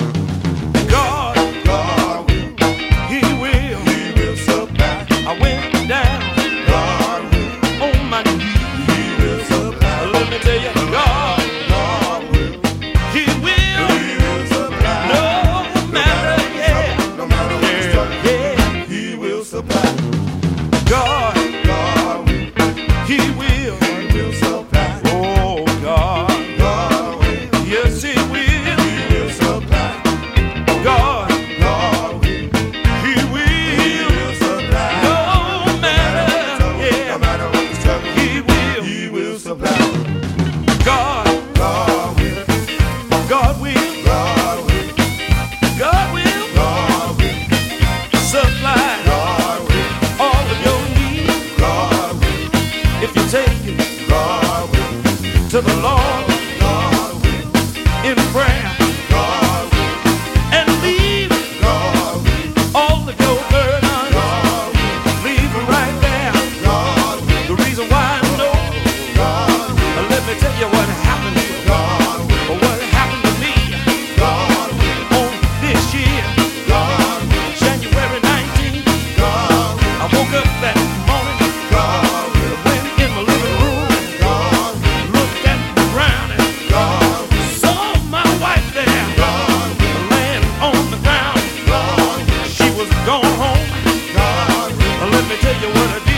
God, God will, He will. He will supply. I went down God will, on my knees. He will supply. Let me tell you, God, God will, He will. He will supply. No matter, yeah, No matter what the struggle, yeah. He will supply. God, God will, He will. He will supply. Oh, God, God will, yes, He will. He will supply. God, God will, He He will. will supply. No matter, No yeah, matter what the struggle, He will. He will supply. God, God will, God will. God will, God will God will, supply God will, all of your needs God will, if you take it God will, to the Lord God will, in prayer God will, and leave God will, all of your burdens. God will, Leave them right there. God will, The reason why I know, God will, let me tell you what happened. God will, What happened to me God will, on this year, God will, January 19th. God will, I woke up that morning, God will, went in my living room, God will, looked at the ground and God will, saw my wife there, God will, laying on the ground. God will, She was gone home. God will, Let me tell you what I did.